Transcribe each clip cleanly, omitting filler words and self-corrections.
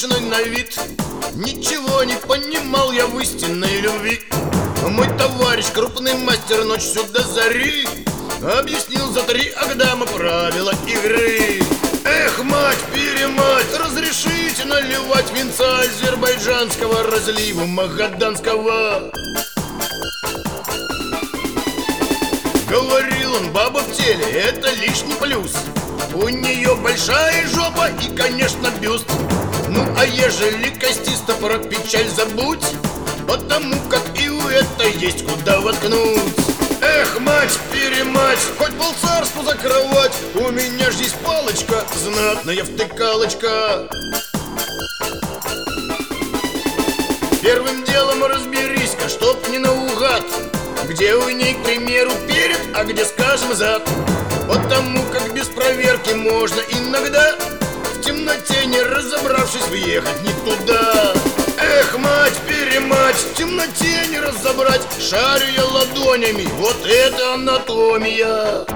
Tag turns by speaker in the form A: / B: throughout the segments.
A: обычный на вид. Ничего не понимал я в истинной любви. Мой товарищ, крупный мастер, ночью до зари объяснил за 3 агдама правила игры. Эх, мать-перемать, разрешите наливать винца азербайджанского разлива магаданского. Говорил он, баба в теле, это лишний плюс. У нее большая жопа и, конечно, бюст. Ну, а ежели костисто, про печаль забудь, потому как и у этой есть куда воткнуть. Эх, мать-перемать, хоть полцарства за кровать, у меня ж есть палочка, знатная втыкалочка. Первым делом разберись-ка, чтоб не наугад, где у ней, к примеру, перед, а где, скажем, зад. Потому как без проверки можно иногда в темноте, не разобравшись, въехать не туда. Эх, мать-перемать, в темноте не разобрать, шарю я ладонями, вот это анатомия.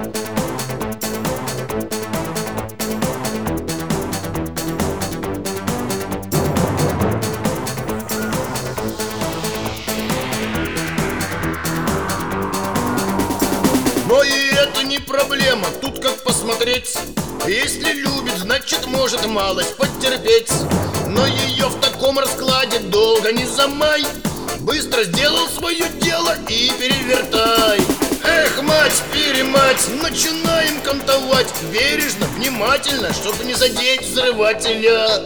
A: Но и это не проблема, тут как посмотреть. Если любит, значит может малость потерпеть. Но ее в таком раскладе долго не замай, быстро сделал свое дело и перевертай. Эх, мать-перемать, начинаем кантовать бережно, внимательно, чтобы не задеть взрывателя.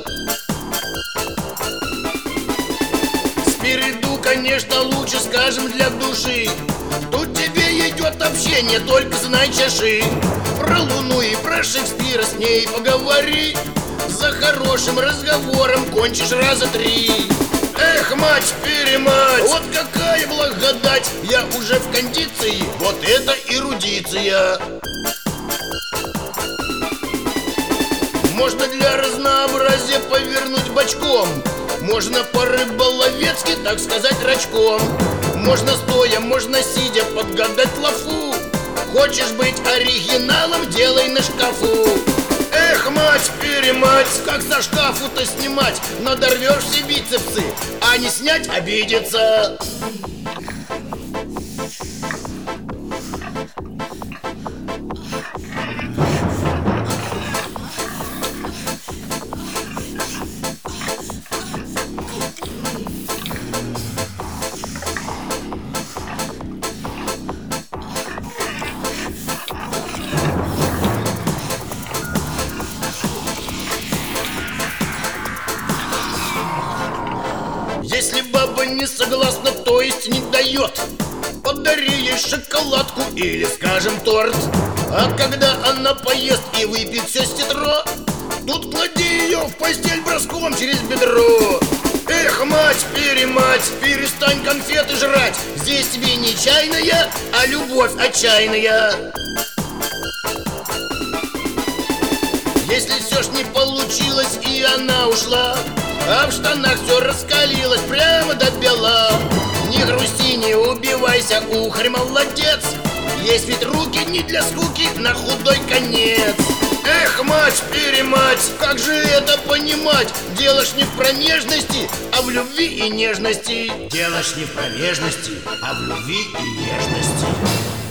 A: Спереду, конечно, лучше, скажем, для души. Тут тебе идет общение, только знай чаши. Про Луну и про Шекспира с ней поговори. За хорошим разговором кончишь раза 3. Эх, мать-перемать, вот какая благодать, я уже в кондиции, вот это эрудиция. Можно для разнообразия повернуть бочком, можно по-рыболовецки, так сказать, рачком. Можно стоя, можно сидя подгадать лафу. Хочешь быть оригиналом, делай на шкафу. Эх, мать-перемать, как со шкафу-то снимать? Надорвешь все бицепсы, а не снять обидится. Если баба не согласна, то есть не дает, подари ей шоколадку или, скажем, торт. А когда она поест и выпьет все сетро, тут клади ее в постель броском через бедро. Эх, мать-перемать, перестань конфеты жрать, здесь тебе не чайная, а любовь отчаянная. Если все ж не получилось и она ушла, а в штанах все раскалилось прямо до бела, не грусти, не убивайся, ухарь молодец. Есть ведь руки не для скуки, на худой конец. Эх, мать-перемать, как же это понимать? Дело ж не в промежности, а в любви и нежности.
B: Дело ж не в промежности, а в любви и нежности.